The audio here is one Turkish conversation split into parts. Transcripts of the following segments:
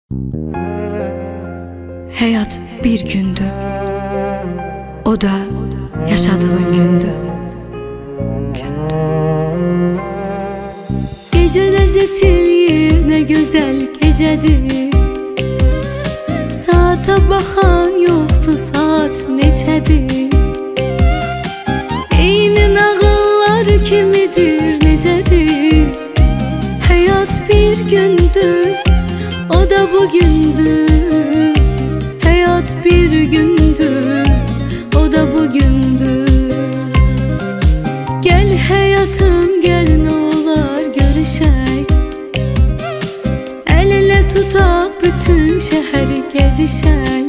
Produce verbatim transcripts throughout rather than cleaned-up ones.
Hayat bir gündü, o da yaşadığın gündü. Gündü. Gece lezzet eləyir, ne güzel gecedir. Saata baxan yoxdur, saat neçədir. Eyni nağıllar kimidir, necədir. Hayat bir gündür, o da bugündür. Hayat bir gündür, o da bugündür. Gel hayatım gel, ne olar görüşək. El ele tutaq, bütün şehri gezişək.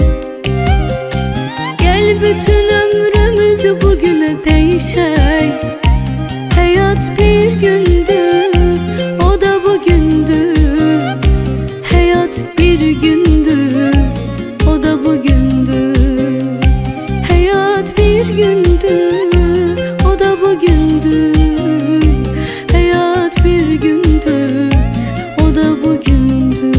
Gel bütün ömrümüzü bugüne değişək. Hayat bir gündür, o da bugündür. Hayat bir gündür, o da bugündür. Hayat bir gündür, o da bugündür. Hayat bir gündür, o da bugündür.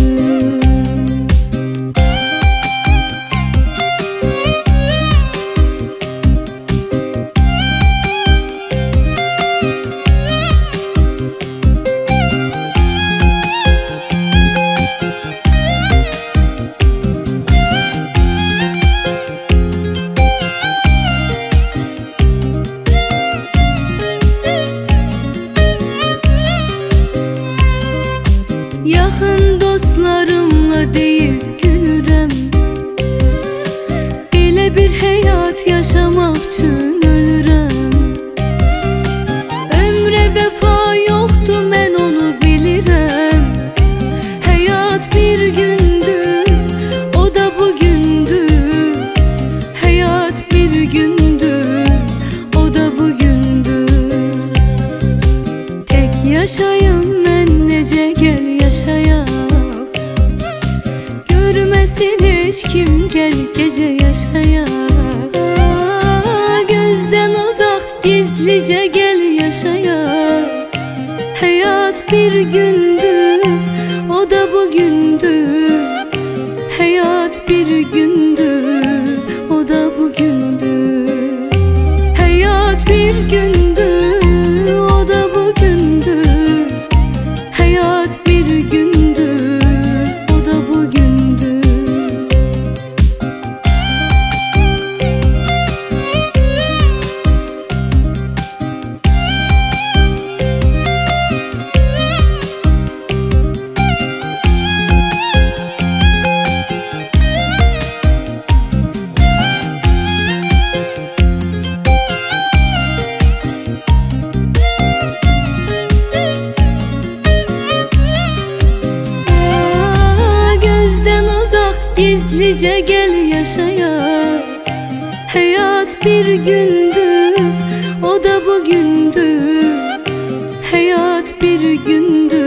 Yaxın dostlarımla deyib gülürəm. Elə bir həyat yaşamaq üçün ölürəm. Ömrə vəfa yoxdur, mən onu bilirəm. Həyat bir gündür, o da bugündür. Həyat bir gündür, o da bugündür. Tek yaşayım mən, necə gəl yaşayaq. Görməsin heç kim, gel gece yaşayaq. Gözdən uzaq, gizlicə gel yaşayaq. Hayat bir gündür, o da bugündür. Hayat bir gündür, o da bugündür. Hayat bir gündür, o da bugündür. Hayat bir gündür, o da bugündür. Gizlice gel yaşayaq. Hayat bir gündür, o da bugündür. Hayat bir gündür.